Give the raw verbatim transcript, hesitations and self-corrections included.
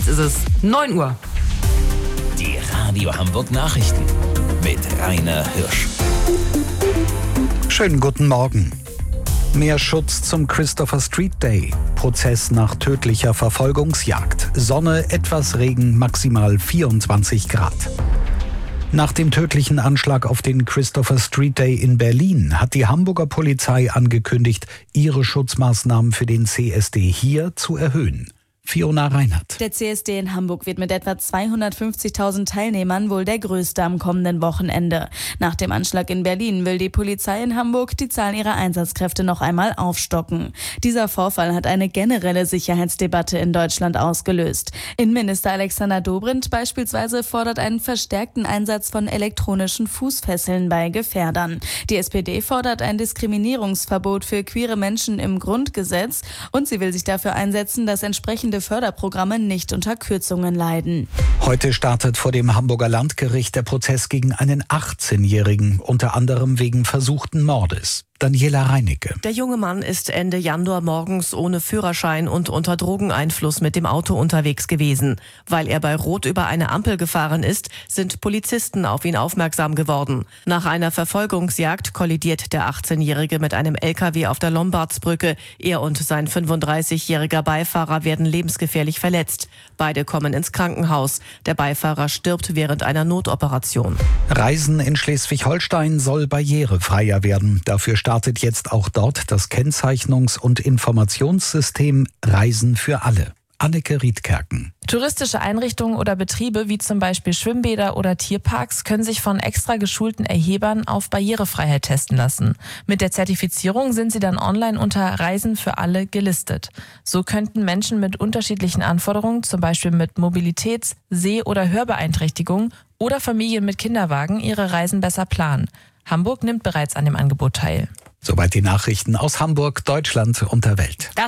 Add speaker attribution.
Speaker 1: Jetzt ist es neun Uhr.
Speaker 2: Die Radio Hamburg Nachrichten mit Rainer Hirsch.
Speaker 3: Schönen guten Morgen. Mehr Schutz zum Christopher Street Day. Prozess nach tödlicher Verfolgungsjagd. Sonne, etwas Regen, maximal vierundzwanzig Grad. Nach dem tödlichen Anschlag auf den Christopher Street Day in Berlin hat die Hamburger Polizei angekündigt, ihre Schutzmaßnahmen für den C S D hier zu erhöhen. Fiona Reinhardt.
Speaker 4: Der C S D in Hamburg wird mit etwa zweihundertfünfzigtausend Teilnehmern wohl der größte am kommenden Wochenende. Nach dem Anschlag in Berlin will die Polizei in Hamburg die Zahl ihrer Einsatzkräfte noch einmal aufstocken. Dieser Vorfall hat eine generelle Sicherheitsdebatte in Deutschland ausgelöst. Innenminister Alexander Dobrindt beispielsweise fordert einen verstärkten Einsatz von elektronischen Fußfesseln bei Gefährdern. Die S P D fordert ein Diskriminierungsverbot für queere Menschen im Grundgesetz und sie will sich dafür einsetzen, dass entsprechende Förderprogramme nicht unter Kürzungen leiden.
Speaker 3: Heute startet vor dem Hamburger Landgericht der Prozess gegen einen achtzehnjährigen, unter anderem wegen versuchten Mordes. Daniela Reinicke.
Speaker 5: Der junge Mann ist Ende Januar morgens ohne Führerschein und unter Drogeneinfluss mit dem Auto unterwegs gewesen. Weil er bei Rot über eine Ampel gefahren ist, sind Polizisten auf ihn aufmerksam geworden. Nach einer Verfolgungsjagd kollidiert der achtzehnjährige mit einem L K W auf der Lombardsbrücke. Er und sein fünfunddreißigjähriger Beifahrer werden lebensgefährlich verletzt. Beide kommen ins Krankenhaus. Der Beifahrer stirbt während einer Notoperation.
Speaker 3: Reisen in Schleswig-Holstein soll barrierefreier werden. Dafür startet jetzt auch dort das Kennzeichnungs- und Informationssystem Reisen für alle. Anneke Riedkerken.
Speaker 6: Touristische Einrichtungen oder Betriebe wie zum Beispiel Schwimmbäder oder Tierparks können sich von extra geschulten Erhebern auf Barrierefreiheit testen lassen. Mit der Zertifizierung sind sie dann online unter Reisen für alle gelistet. So könnten Menschen mit unterschiedlichen Anforderungen, zum Beispiel mit Mobilitäts-, Seh- oder Hörbeeinträchtigungen oder Familien mit Kinderwagen, ihre Reisen besser planen. Hamburg nimmt bereits an dem Angebot teil.
Speaker 3: Soweit die Nachrichten aus Hamburg, Deutschland und der Welt.